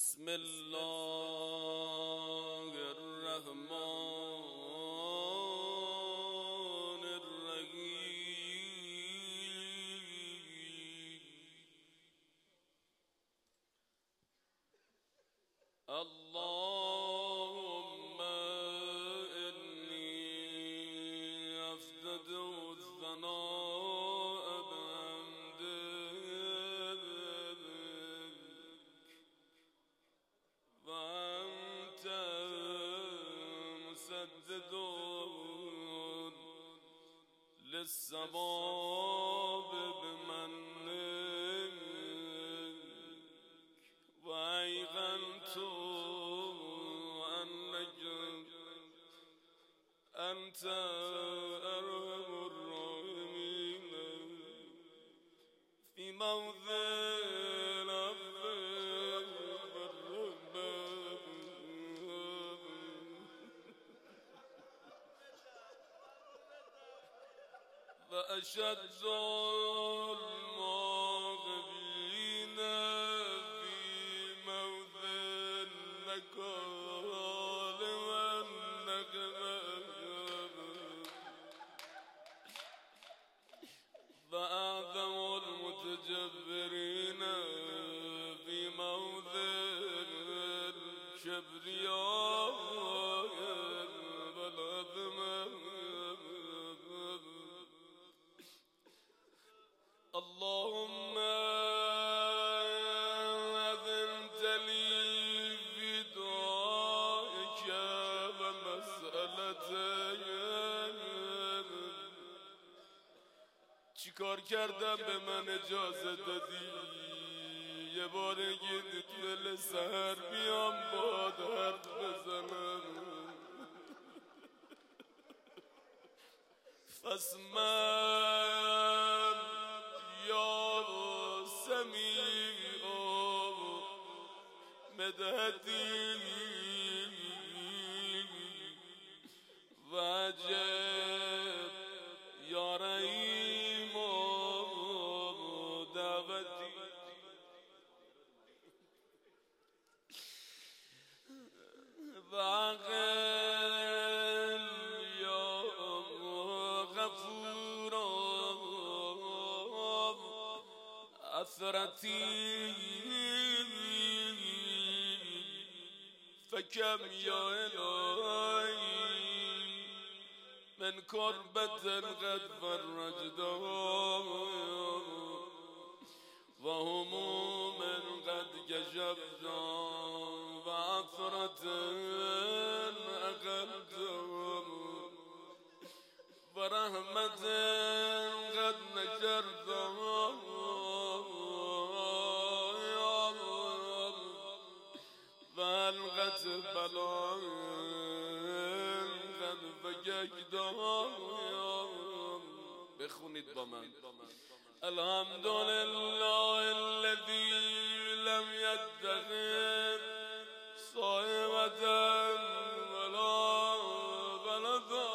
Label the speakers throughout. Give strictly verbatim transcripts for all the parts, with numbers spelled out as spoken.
Speaker 1: بسم الله الرحمن الرحیم. اللهم انی افتدی الثناء بحمدک و انت مسدد للصواب بمنک و ایقنت انک انت ارحم الراحمین فی موضع و اشد المعاقبین فی موضع النکال و النقمة و اعظم المتجبرین فی موضع الکبریاء والعظمة. اللهم أذنت لي في دعائك ومسألتك. چیکار کردم به من اجازه دادی یه بارگی دل سحر بیام با درد بزنم؟ فاسمع یا سمیع مدحتی و عجب یا رحیم دعوتی. و عقل یا غفور اثرتی فکم یا الهی من کربت قد فرجتها و هموم قد کشفتا و عثرة اقلتها و رحمت قد نشرتها و حلقت بلا قد فککتها. بخونید با من. الحمدلله الذی لم یتخذ صاحبة ولا ولدا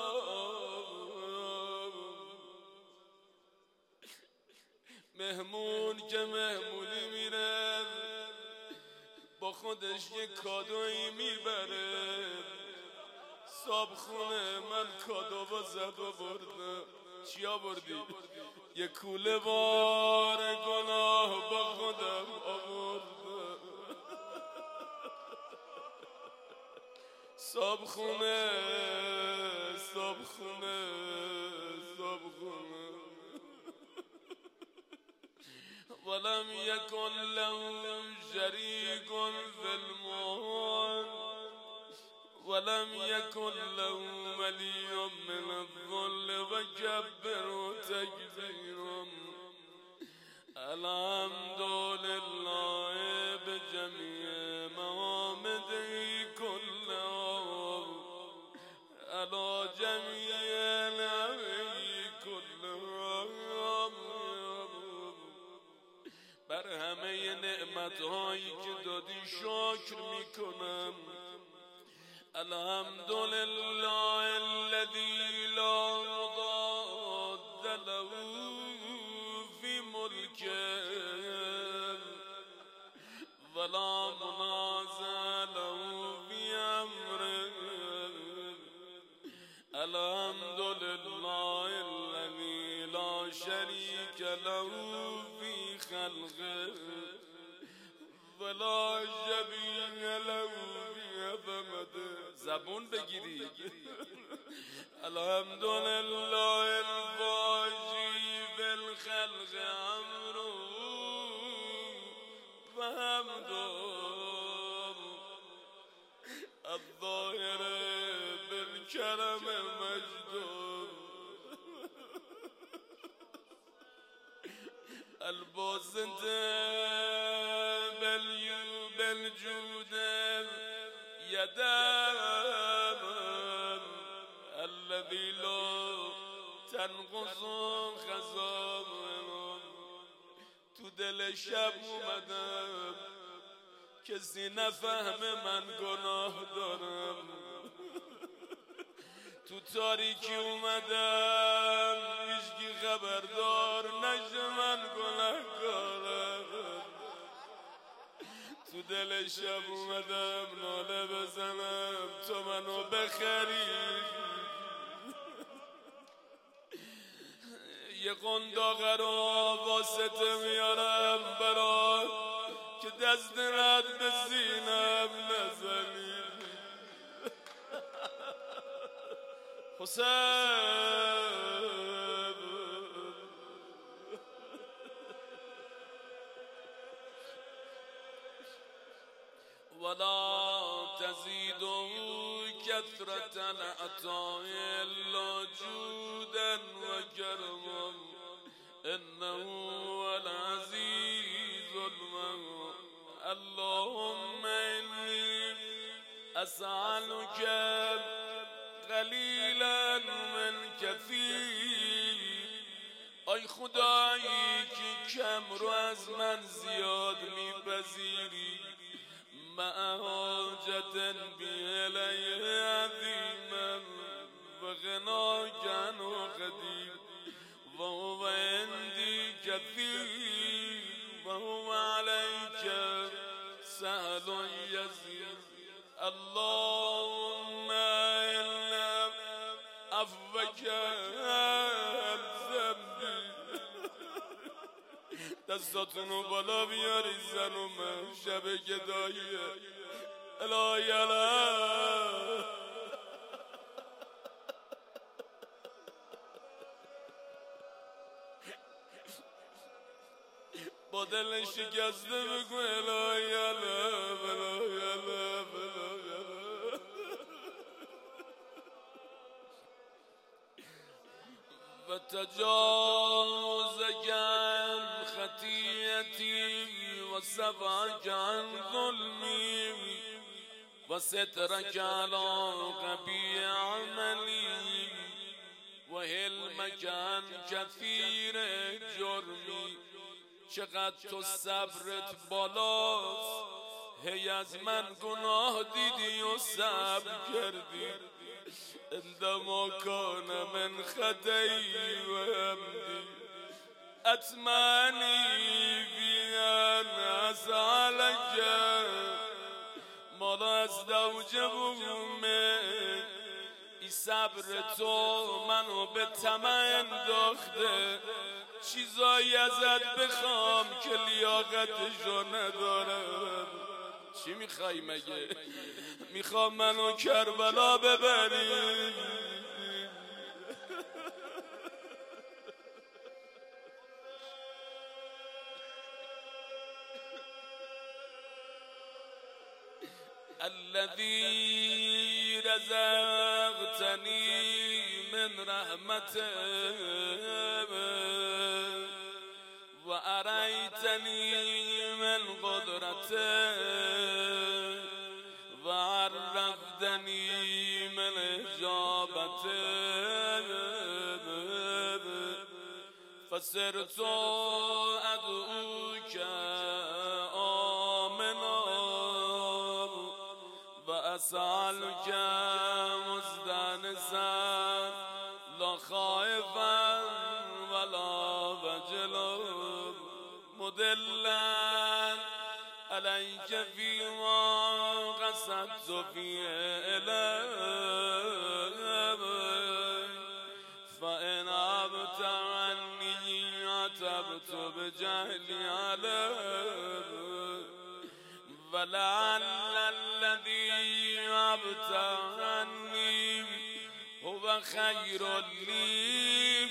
Speaker 1: مهمون که مهمونی میره با خودش یه کادویی میبره. صابخونه من کادو زد و برده. چی آوردی؟ یه کوله بار گناه با خودم آورده. صابخونه صابخونه صابخونه ولم يكن له شريك في الملك ولم يكن له ولي من الذل وكبره تكبيرا. الحمد لله بجميع محامده كلها على جميع نعمه كلها. بر همه نعمتهایی که دادی شکر میکنم. الحمدلله الذی لا مضاد له فی ملکه ولا منازع الحمد لله الذي لا شريك له في خلقه ولا شبيه له في عظمته. زبون بگیرید. الحمد لله الفاجی بالخلق امره و حمده الظاهر بالكرم مجده الباسط بالجود يدام الذي لا تنقص خزائنه. تو دل شب اومدم کسی نفهمه من گناه دارم، تو تاریکی اومدم هیچکی خبردار نشه من گناهکارم. تو دل شب اومدم ناله بزنم تو منو بخری. یه قنداق رو واسطه میارم برات که دست رد به سینم نزنی. حسین ولا تزيد كثرة العطاء إلا جودا وكرما إنه هو العزيز المنان. اللهم إني أسألك قلیلا من کثیر. ای خدایی که کم رو از من زیاد میپذیری. مع حاجت بی الیه عظیما و غناک عنه قدیر و هو عندی کثیر و هو علیک سهل یسیر. اللهم إنا عفوك عن ذنبي. دستاتونو بالا بیاری زنو من شب گداییه. الهی الهی با دل شکسته بگو الهی الهی الهی الهی و تجاوزك عن خطيئتي و صفحك عن ظلمي و سترك على قبيح عملي و حلمك عن كثير جرمي. چقدر تو صبرت بالاست، هی از من گناه دیدی و صبر کردی. عندما كان من خطئي وهمدي أتمني في أن أسألك ما لا أستوجبه منك. ای صبر تو منو به طمع انداخته چیزایی ازت بخوام که لیاقتشو ندارم. چی میخوای مگه؟ میخوام منو کربلا ببری. الذي رزقتني من رحمته و اريتني من قدرته و عرفتني من اجابته فصرت ادعوك آمنا و اسألك مستانسا لا خائفا ولا وجلا مدلا عليك فيما قصدت فيه إليه هو خير لي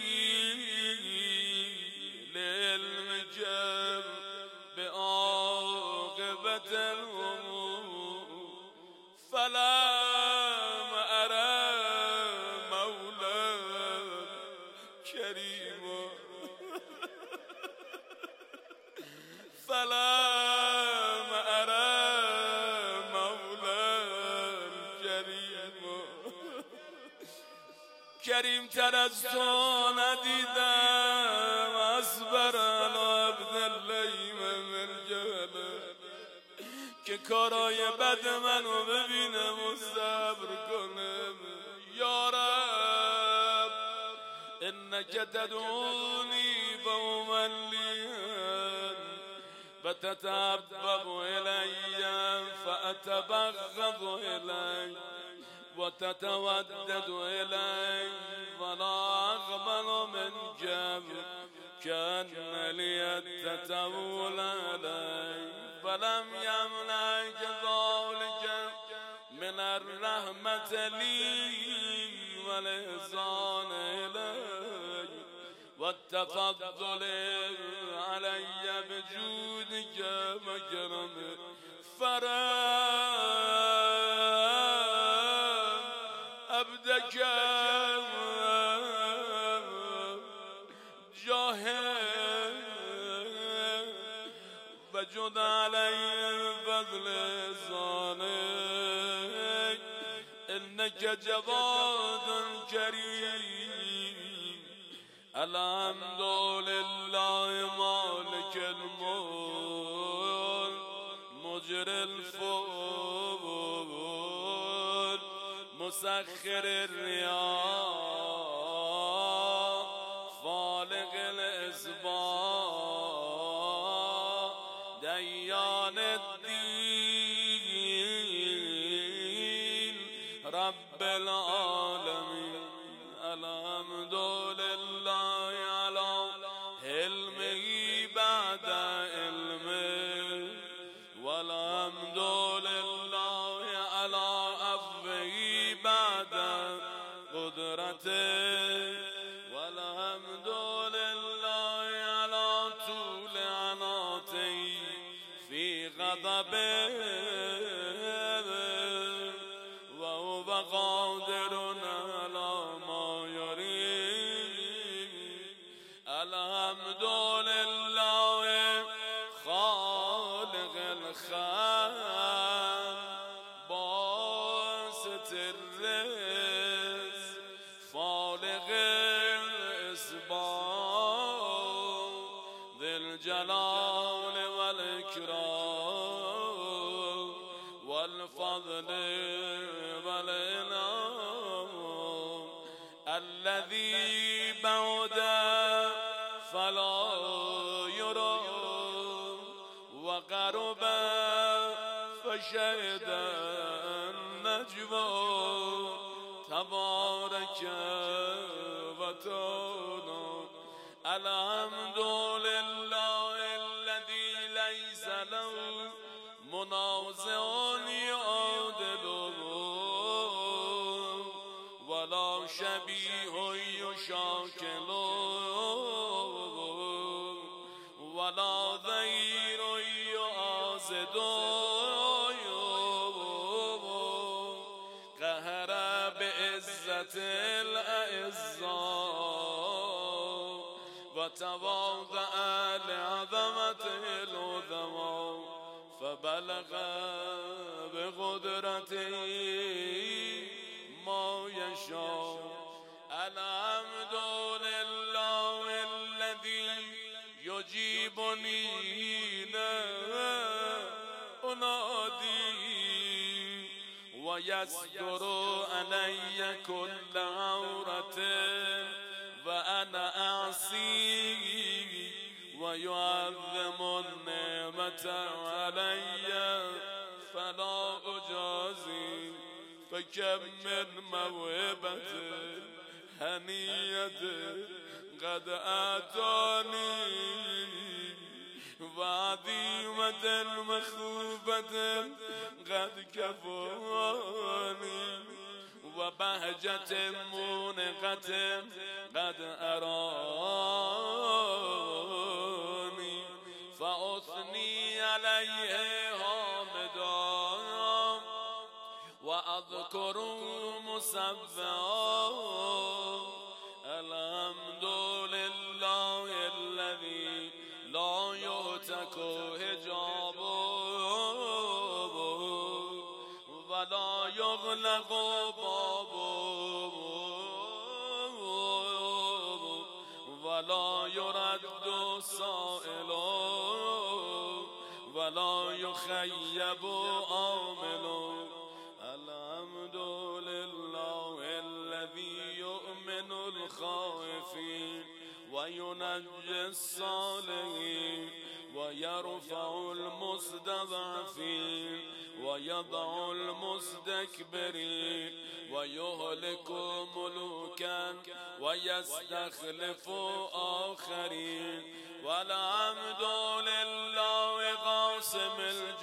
Speaker 1: للعلم جاب بعاقبة الأمور فلم أرى مولا كريما فلم أرى مولا كريما کریم تر از تو ندیدم اصبر علی عبد اللیم من جهله که کارای بد منو ببینم و صبر کنم یا رب انک تدعونی فاملیان و تتحبب الی فاتبغض الی وتتودد إلي فلا أقبل من جبر كأن لي التتول علي فلم يمنعك ذلك من الرحمة لي والإحسان إلي والتفضل علي بجودك وكرمك عبدك جاهل وجد علي فضل صانع إنك جواد كريم الحمد لله مالك الملك مجري الفضل مسخر الرياح فالق الإصباح ديان الدين رب العالمين الحمد لله على علمه بعد علمه والحمد لله على عفوه بعد قدرته والحمد لله على طول عناته في غضبه وهو قادر على ما يريد الحمد لله خالق الخلق باسط الرزق فالق الإصباح ذي الجلال والإكرام والفضل والإنعام الذي بعد فلا يرى وقرب فشهد النجوى تبارك وتعالى الحمد لله الذي ليس له منازع يعادله ولا شبيه يشاكله ولا ظهير يعازده قهر بعزة الأعزاء وتواضع لعظمته العظمى فبلغ بقدرته ما يشاء الحمد لله الذي يجيبني لا أنادي ويستر علي كل عورة وأنا أعصي ويعظم النعمة علي فلا أجازي فكم من موهبة هنية قد آتاني وعظيمة مخوفة قد كفاني و بهجت منقت قد ارانی فاثنی علیه حامدا و اذکر مصبا الحمد لله الذی لا یهتک حجابه ولا یغلق بابه ولا یرد سائل ولا یخیب عامل الحمد لله الذي يؤمن الخائفين وينجي الصالحين ويرفع المستضعفين ويضع المستكبرين ويهلك ملوكا ويستخلف آخرين والحمد لله قاسم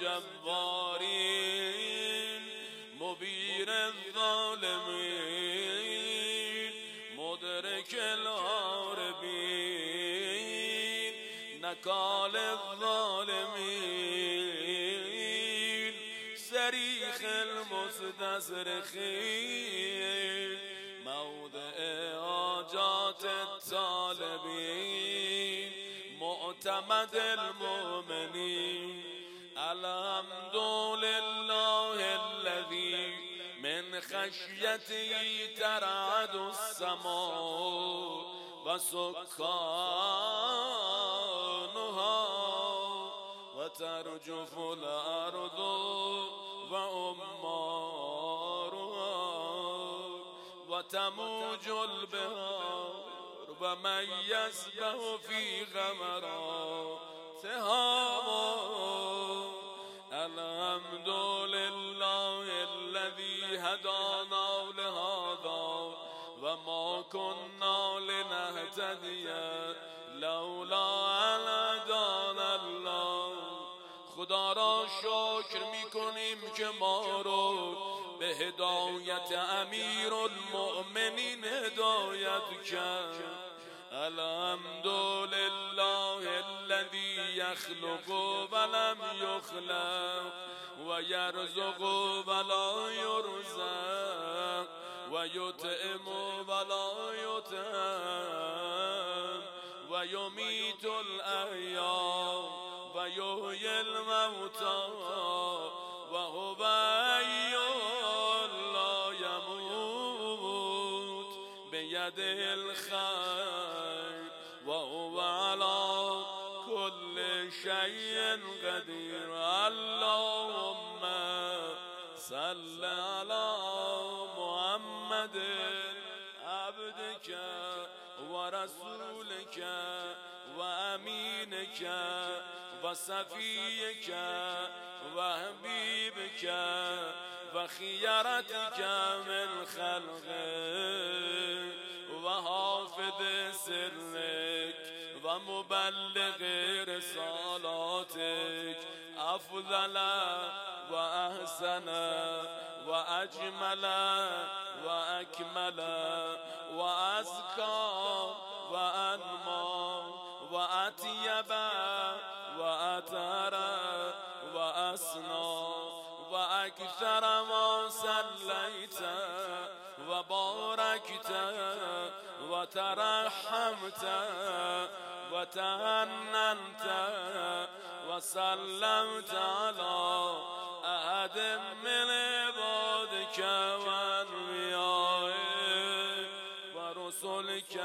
Speaker 1: الجبارين مبين الظالمين مدرك الهاربين نكال الظالمين صريخ المستصرخين موضع حاجات الطالبين معتمد المؤمنين الحمد لله الذي من خشيته ترعد السماء وسكانها وترجف الأرض وأمارها وتموج البحار ومن يسبح في غمراتها الحمد لله الذي هدانا لهذا وما كنا لنهتدي لولا ان هدانا الله. خدا را شکر میکنیم که ما رو به هدایت امیر المؤمنین هدایت کرد. الحمد لله الذي يخلق ولم يخلق ويرزق ولا يرزق ويطعم ولا يطعم ويميت الأحياء ويحيي الموتى وهو حي لا يموت بيده الخير وهو على كل شيء قدير. اللهم صل على محمد عبدك ورسولك وأمينك وصفيك وحبيبك وخيرتك من خلقك وحافظ سرك ومبلغ رسالاتك أفضل وأحسن وأجمل وأكمل وأزكى وأنمى وأطيب وأطهر وأسنى وأكثر ما صليت وباركت وترحمت وتهننت وسلمت على أحد من عبادك وأنبيائك ورسلك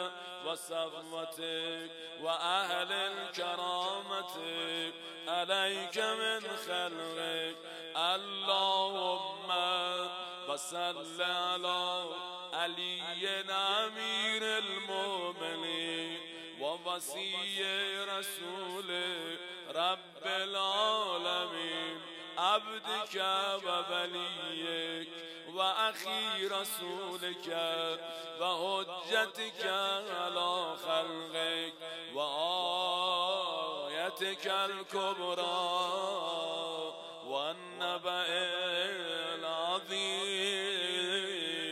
Speaker 1: وصفوتك وأهل كرامتك عليك من خلقك. اللهم وصل على علي أمير المؤمنين ووصي رسول رب العالمين عبدك ووليك وأخي رسولك وحجتك على خلقك وآيتك الكبرى والنبأ العظيم.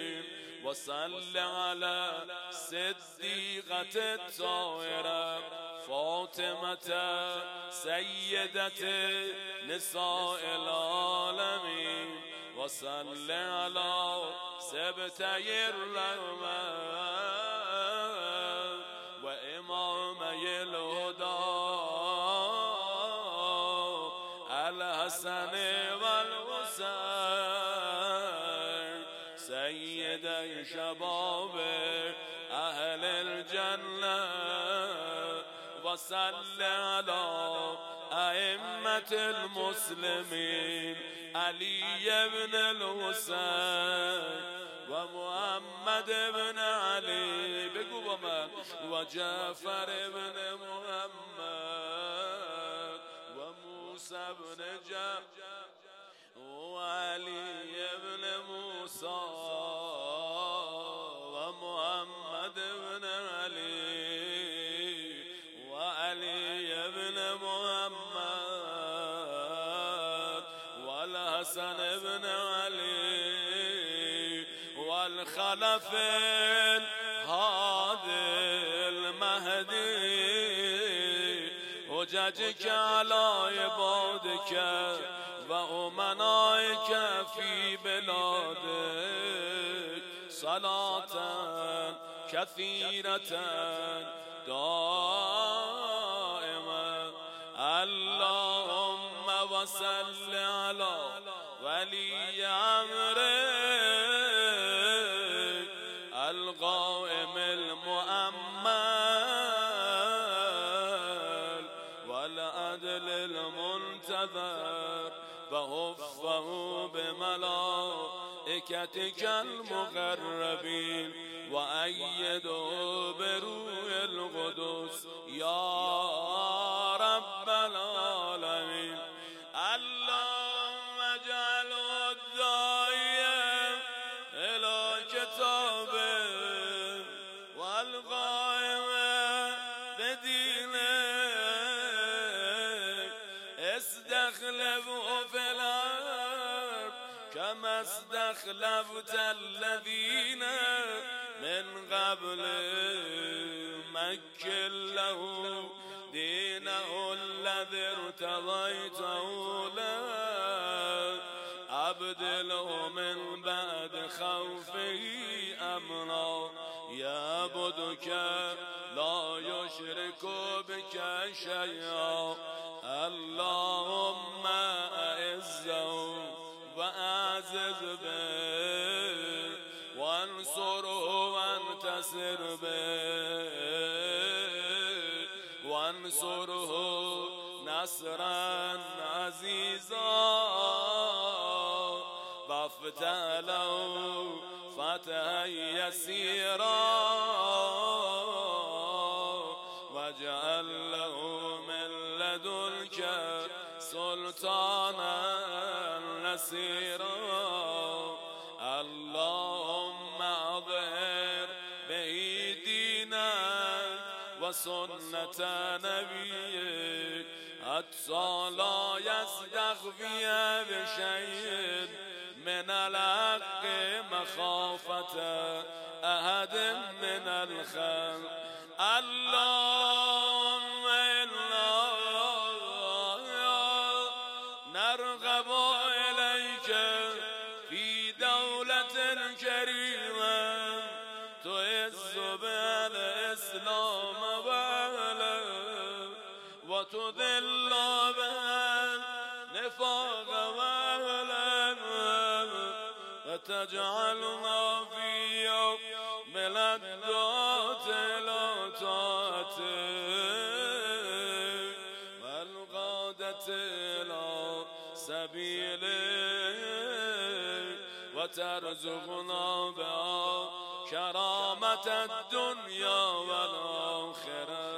Speaker 1: وصل على صديقة الطاهرة فاطمة سيدة نساء العالمين وصل على سبتي الرحمن وإمامي الهدى الحسن والحسين سيدي شباب أهل الجنة وصل على أئمة المسلمين علي بن الحسين ومحمد بن علي بگو با من وجعفر بن محمد وموسى بن جعفر وعلي بن موسى ومحمد بن علي وعلي بن محمد والحسن بن علي والخلف الهادي المهدي حججك على عبادك وأمنائك في بلادك صلاة كثيرة دائما اللهم وصل على ولي أمرك القائم المؤمل والعدل المنتظر وحفه بملائكتك المقربين وأيده بروح القدس يا رب العالمين اللهم اجعله الداعي إلى كتابك والقائم بدينك استخلفه في الأرض كما استخلفت الذين من قبل مكن له دينه الذي ارتضيته له أبدله من بعد خوفه أمنا يعبدك لا يشرك بك شيئا اللهم أعزه وأعزز به وانصره وانتصر به وانصره نصرا عزيزا وافتح له فتحا يسيرا واجعل له من لدنك سلطانا نصيرا اللهم اظهر به دينك وسنة نبيك حتى لا يستخفي بشيء من الحق مخافة أحد من الخلق اللهم إنا نرغب إليك في دولة كريمة تعز بها الإسلام وأهله وتذل بها النفاق وأهله وتجعلنا في يوم الدعاة إلى طاعتك والقادة إلى سبيلك وترزقنا بها كرامة الدنيا والآخرة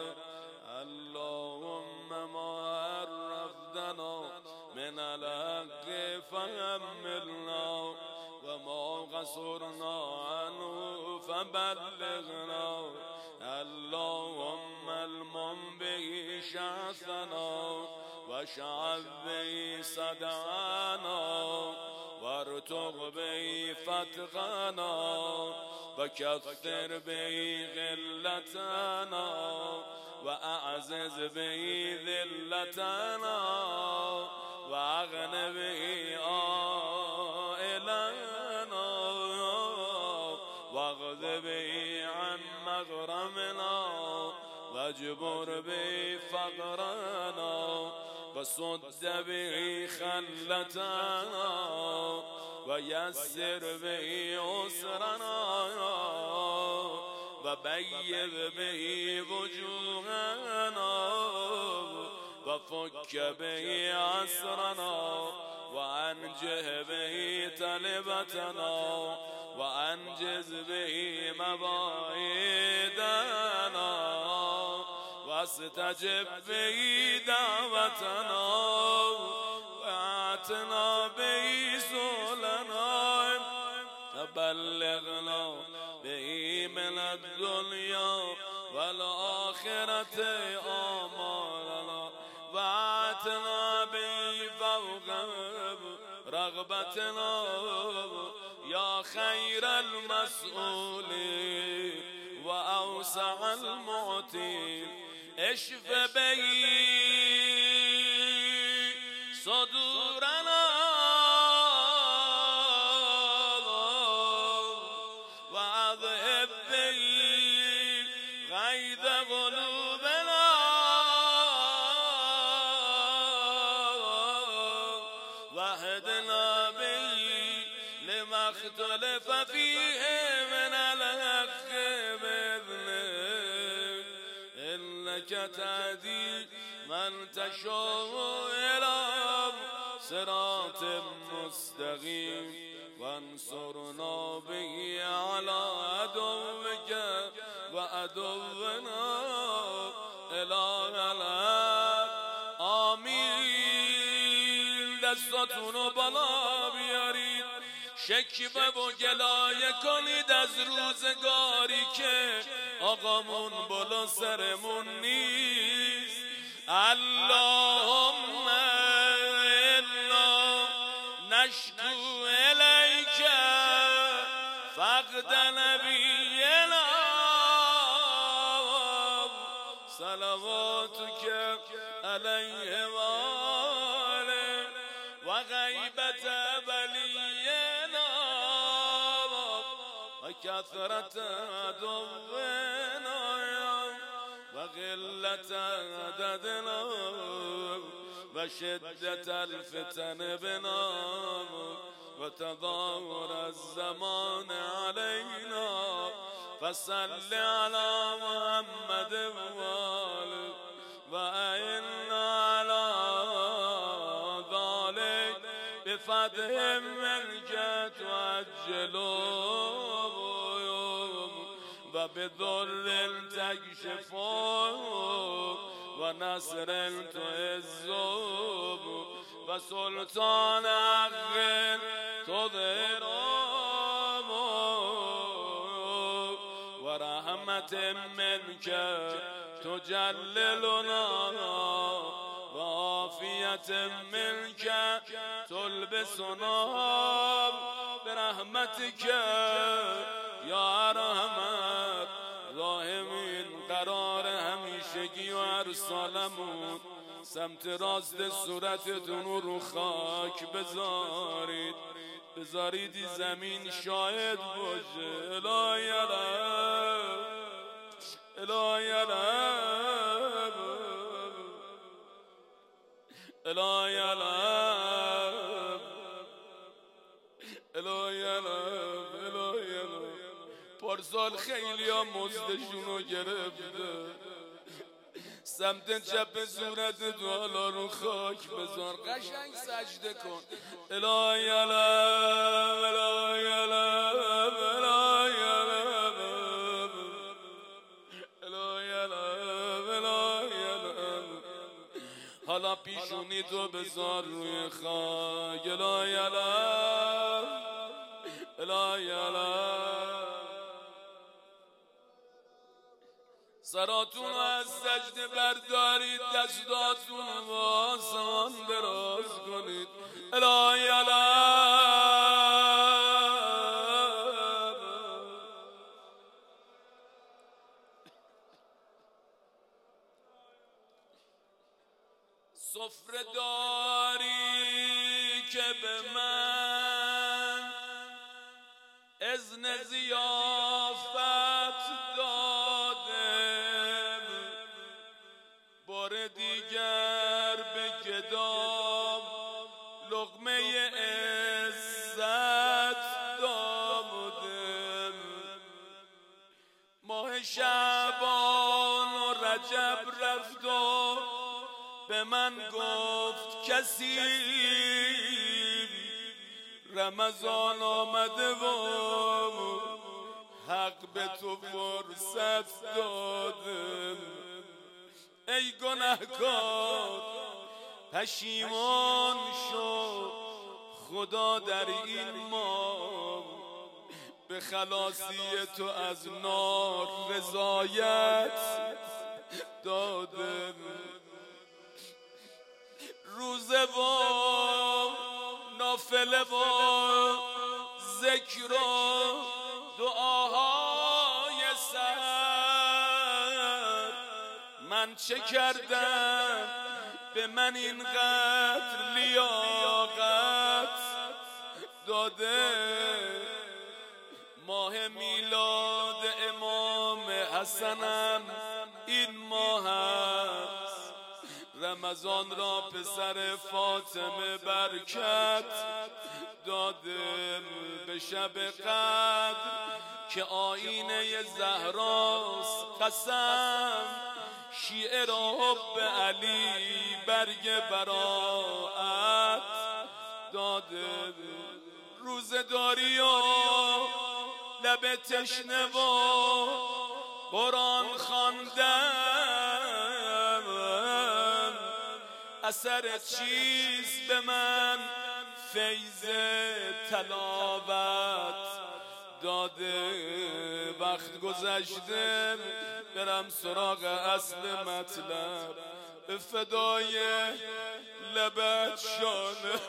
Speaker 1: اللهم ما عرفتنا من الحق فحملنا وما قصرنا عنه فبلغنا اللهم المن به شعثنا واشعث به صدعنا وارتق به فتقنا و کثر به قلتنا و اعزز به ذلتنا و اغن به عائلنا و اغذ به عن مغرمنا و جبر به فقرنا و صد به خلتنا و یسر به عسرنا و بید به وجوهنا و فک به عسرنا و انجه به طلبتنا و انجز به مواعیدنا و استجب به دعوتنا و اعتنا به سؤلنا و بلغنا به من الدنیا والآخرة آمالنا و اعتنا به فوق رغبتنا یا خیر المسئول و اوسع المعطی اشف به صدورنا و اذهب به غیظ قلوبنا و اهدنا به لما اختلف فيه من الحق بإذنك إنك تهدي من تشاء إلى صراط مستقيم وانصرنا به على عدوك وعدونا إله الحق آمین. دستاتونو بالا بیارید، شکوه و گلایه کنید از روزگاری که آقامون بالا سرمون نیست. اللهم انا نشکو الیک فقد نبینا صلواتک علیه و آله و غیبت ولینا و کثرت عدونا و قلت عددنا و شدت الفتن بنا و تظاهر الزمان علينا فصل على محمد وآله و إنا على ذلك بفتح منك تعجلون و بذل تكشفون و نصر تعزون و سلطان حق تظهرون و رحمت منك تجللنا و عافیت منك تلبسنا برحمتك یا ارحم الراحمین. قرار همیشگی و هر سالمون سمت راست صورتتون رو خاک بذارید، بذاریدی زمین شاهد باشه. الهی الهی الهی الهی الهی الهی الهی الهی پارسال خیلی ها مزدشونو گرفته، سمت چپ صورت تو حالا رو خاک بذار، قشنگ سجده کن. الهی الهی الهی الهی الهی الهی الهی حالا پیشونی تو بذار روی خاک. الهی الهی الهی الهی سراتون از سجده بردارید، دستاتون و آسمان دراز کنید. الهی الهی سفره داری که به من اذن ضیافت دادم، بار دیگر به گدام لقمه عزت دادم. ماه شعبان و رجب رفت و به من گفت کسی رمضان آمده و حق به تو فرصت دادم. ای گناهکار پشیمان شو، خدا در این ماه به خلاصی تو از نار رضایت دادم. روزه و نافله و ذکر و دعاهای سر، من چه کردم به من اینقدر لیاقت داده؟ ماه میلاد امام حسنم این ماه است، رمضان را پسر فاطمه برکت دادم. به شب قدر که آینه زهراست قسم، شیعه را حب علی برگ براعت دادم. روزه داری و لب تشنه و قرآن خواندن، اثر چیز به من فیض تلاوت داده. وقت گذشته برم سراغ اصل مطلب، به فدای لبت شانه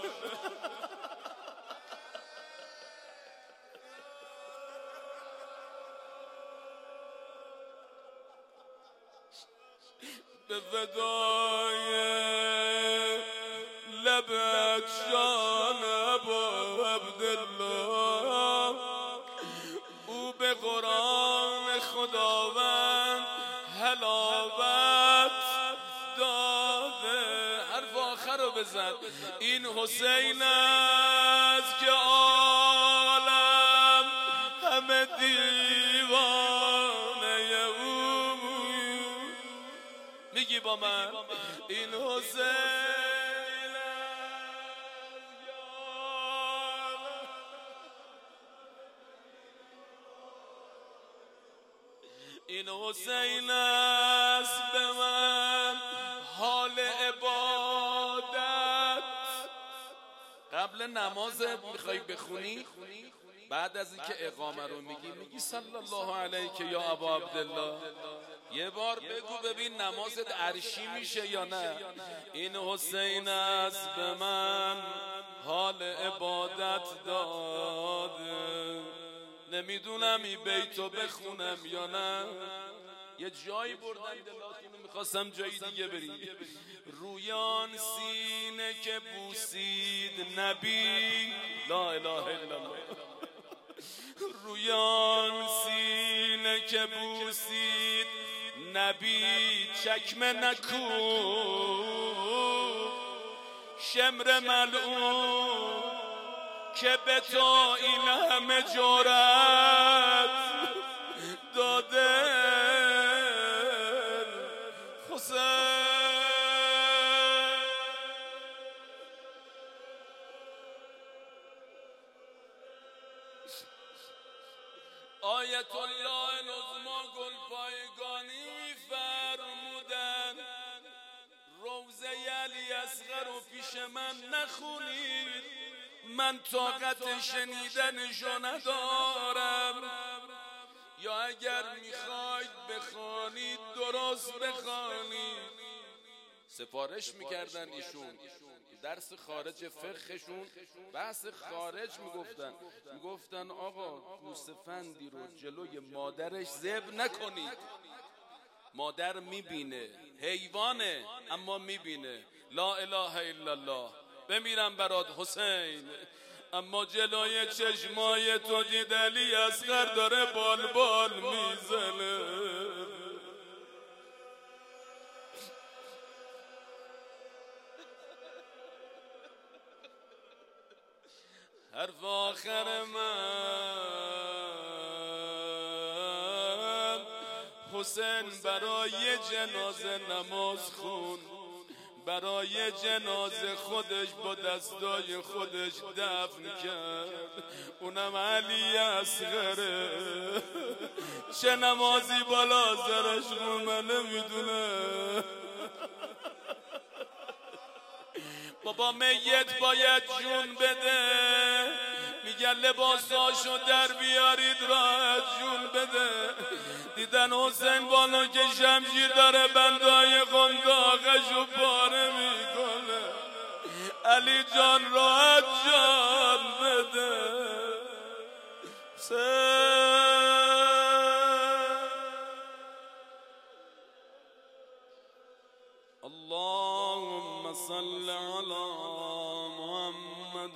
Speaker 1: به فدای لبت جان ابو عبدالله. او به قرآن خداوند حلاوت داده. حرف آخر رو بزن. این حسین است که عالم همه دیوانه او. میگی با من این حسین این حسین است به من حال عبادت. قبل نماز میخوای بخونی، بعد از اینکه اقامه رو میگی میگی صلی الله علیک یا ابا عبدالله. یه بار بگو ببین نمازت عرشی میشه یا نه. این حسین است به من حال عبادت داده. نمیدونم این بیتو بخونم یا نه. یه جایی بردن دلاتونو، میخواستم جایی دیگه بری. رویان سینه که بوسید نبی، لا اله الا الله. رویان سینه که بوسید نبی، چکمه نکو شمر ملعون که به تو این همه جرأت داده. حسین آیت الله العظما گلپایگانی میفرمودن روضه علی اصغر رو پیش من نخونید، من طاقت شنیدنشو ندارم. یا اگر میخواید بخوانید درست بخوانید. سفارش میکردن ایشون درس خارج فقهشون، بحث خارج میگفتن میگفتن آقا گوسفندی رو جلوی مادرش ذبح نکنید. مادر میبینه، حیوانه اما میبینه. لا اله الا الله، بمیرم برات حسین. اما جلوی چشمای تو دید علی اصغر داره بال بال میزنه. حرف آخر من، حسین برای جنازه نماز خون، برای جنازه خودش با دستای خودش دفن کرد. اونم علی اصغره. چه نمازی بالا سرش خون من نمیدونه. بابا میت باید جون بده، میگن لباساشو در بیارید راحت جون بده. دیدن حسین بالا که شمشیر داره بندای قنداقشو پاره میکنه. علی جان راحت جان بده. اللهم صل على محمد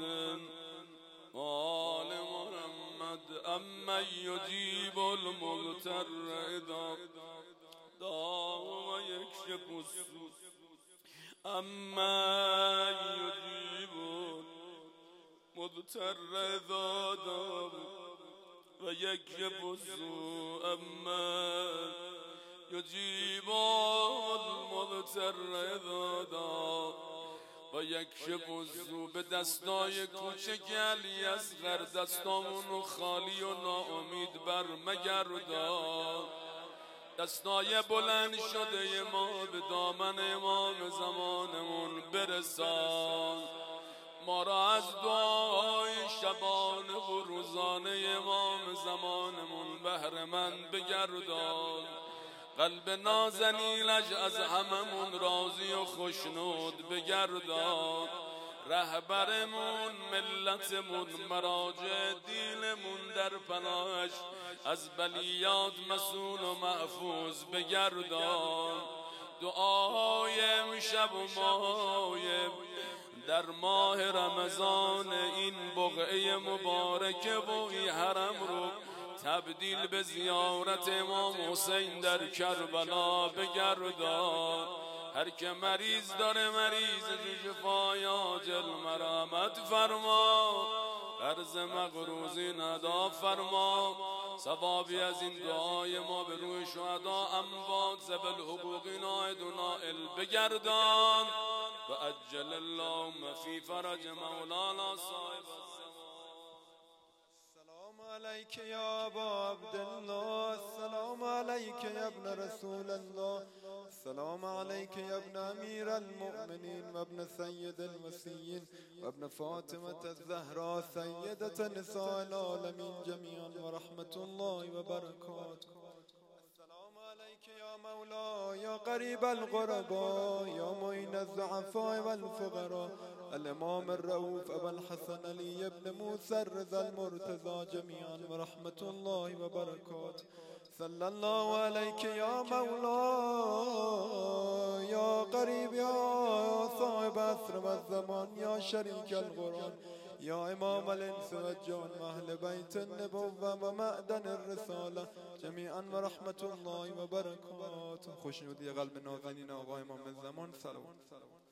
Speaker 1: وآل محمد. اما يجيب المضطر اذا دعا ويكشف السوء. اما يجيب المضطر اذا دعا ويكشف السوء. اما يجيب المضطر اذا دعا و یکشف السوء. به دستای کوچک علی اصغر دستامونو خالی و ناامید بر مگردان. دستای بلند شده ما به دامن امام زمانمون برسان. ما را از دعای شبانه و روزانه امام زمانمون بهره مند بگردان. قلب نازنینش از هممون راضی و خوشنود بگردان. رهبرمون ملتمون مراجع دینمون در پناهش از بلیات مسئول و محفوظ بگردان. دعای امشب و ماه در ماه رمضان این بقعه مبارکه و این حرم رو تبدیل به زیارت امام حسین در کربلا بگردان. هر که مریض داره مریض شفای عاجل مرحمت فرما. قرض مقروضی ندا فرما. ثوابی از این دعای ما به روی شهدا اموات ذوی الحقوق نائد و نائل بگردان. و عجل اللهم فی فرج مولانا صاحب
Speaker 2: عليك يا أبا عبد الله. السلام عليك يا ابن رسول الله. السلام عليك يا ابن أمير المؤمنين وابن سيد المسيين وابن فاطمة الزهراء سيدة نساء العالمين جميعا ورحمة الله وبركاته. السلام عليك يا مولاي يا قريب الغرباء يا معين الضعفاء والفقراء الإمام الرؤوف أبا الحسن علي بن موسى الرضا المرتضى جميعا ورحمة الله وبركاته. صلى الله عليك يا مولاي يا قريب يا صاحب عصر والزمان يا شريك القرآن يا إمام الإنس والجان وأهل بيت النبوة ومعدن الرسالة جميعا ورحمة الله وبركاته. خوشنودی قلب نازنین آقا امام الزمان. سلام.